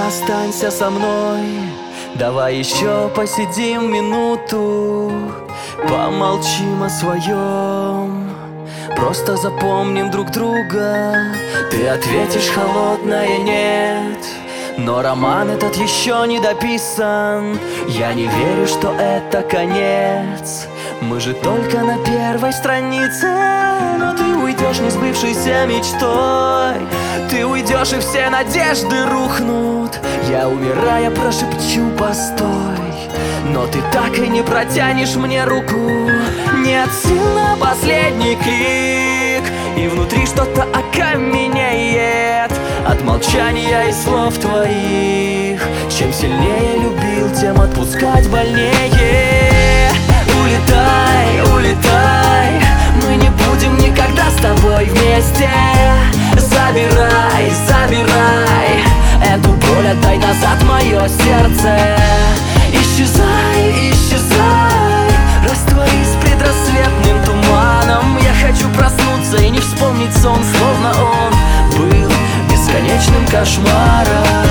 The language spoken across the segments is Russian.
останься со мной. Давай еще посидим минуту, помолчим о своем, просто запомним друг друга. Ты ответишь холодное «нет», но роман этот еще не дописан. Я не верю, что это конец, мы же только на первой странице. Но ты уйдешь не сбывшейся мечтой, ты уйдешь и все надежды рухнут. Я умирая прошепчу «постой», но ты так и не протянешь мне руку. Нет сил на последний крик, и внутри что-то окаменеет от молчания и слов твоих. Чем сильнее любил, тем отпускать больнее. Улетай, улетай, мы не будем никогда с тобой вместе. Забирай, забирай эту боль, отдай назад мое сердце. Исчезай, исчезай, растворись предрассветным туманом. Я хочу проснуться и не вспомнить сон, словно он был бесконечным кошмаром.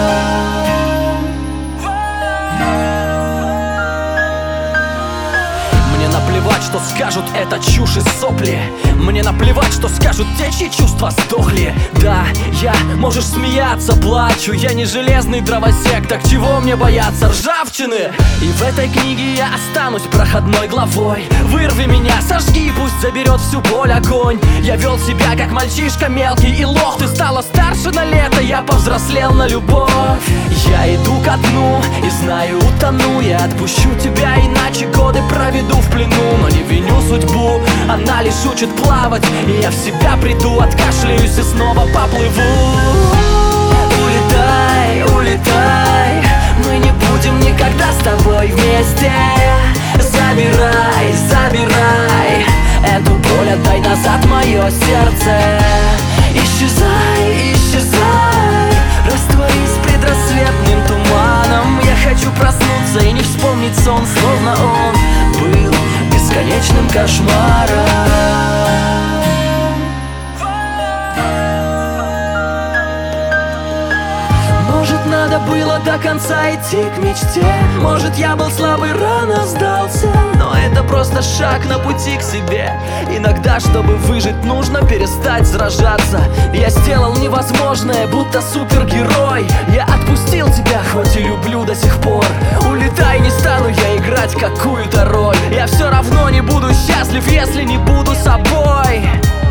Наплевать, что скажут, это чушь и сопли. Мне наплевать, что скажут те, чьи чувства сдохли. Да, я, можешь смеяться, плачу. Я не железный дровосек, так чего мне бояться ржавчины? И в этой книге я останусь проходной главой. Вырви меня, сожги, пусть заберет всю боль огонь. Я вел себя как мальчишка мелкий и лох. Ты стала старше на лето, я повзрослел на любовь. Я иду ко дну и знаю, утону. Я отпущу тебя, иначе годы проведу в плену. Но не виню судьбу, она лишь учит плавать. И я в себя приду, откашляюсь и снова поплыву. Улетай, улетай, мы не будем никогда с тобой вместе. Забирай, забирай эту боль, отдай назад мое сердце. Исчезай, исчезай, растворись предрассветным туманом. Я хочу проснуться и не вспомнить сон, словно он был бесконечным кошмаром. Может, надо было до конца идти к мечте. Может, я был слабый, рано сдался. Но это просто шаг на пути к себе. Иногда, чтобы выжить, нужно перестать сражаться. Я сделал невозможное, будто супергерой. Я отпустил тебя, хоть и люблю до сих пор. Улетай, не стану я играть какую-то роль. Я все равно не буду счастлив, если не буду собой.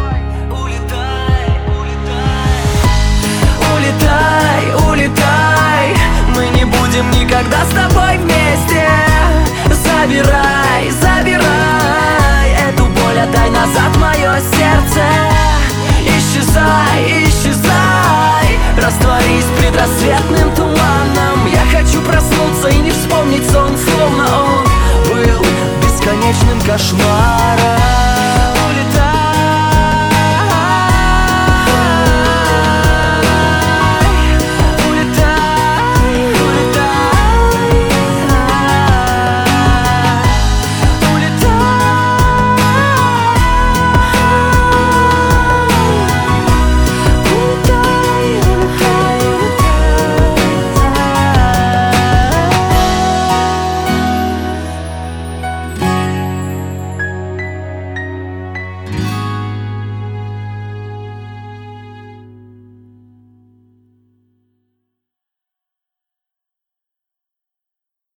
Улетай, улетай, мы не будем никогда с тобой вместе. Забирай, забирай эту боль, отдай назад мое сердце. Исчезай, исчезай, растворись предрассветным туманом. Я хочу проснуться и не вспомнить сон, словно он был бесконечным кошмаром.